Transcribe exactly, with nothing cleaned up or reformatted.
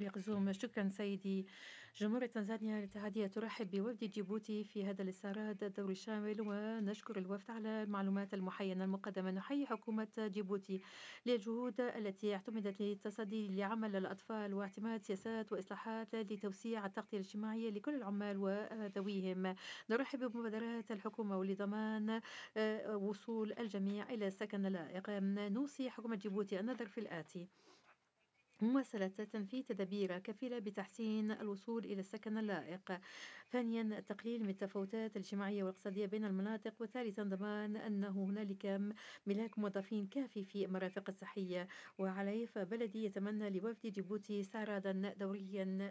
يقزوم. شكرا سيدي. جمهورية تنزانيا الاتحادية ترحب بوفد جيبوتي في هذا الاستعراض الدوري الشامل، ونشكر الوفد على المعلومات المحينة المقدمة. نحيي حكومة جيبوتي للجهود التي اعتمدت للتصدي لعمل الأطفال واعتماد سياسات وإصلاحات لتوسيع التغطية الاجتماعية لكل العمال وذويهم. نرحب بمبادرات الحكومة ولضمان آه، وصول الجميع إلى سكن لائق. نوصي حكومة جيبوتي النظر في الآتي: مماثلة تنفيذ تدابير كفيلة بتحسين الوصول إلى السكن اللائق. ثانيا، التقليل من التفاوتات الاجتماعية والاقتصادية بين المناطق. وثالثا، ضمان أن هنالك ملاك موظفين كافي في المرافق الصحية. وعلي فبلدي يتمنى لوفد جيبوتي استعراضا دوريا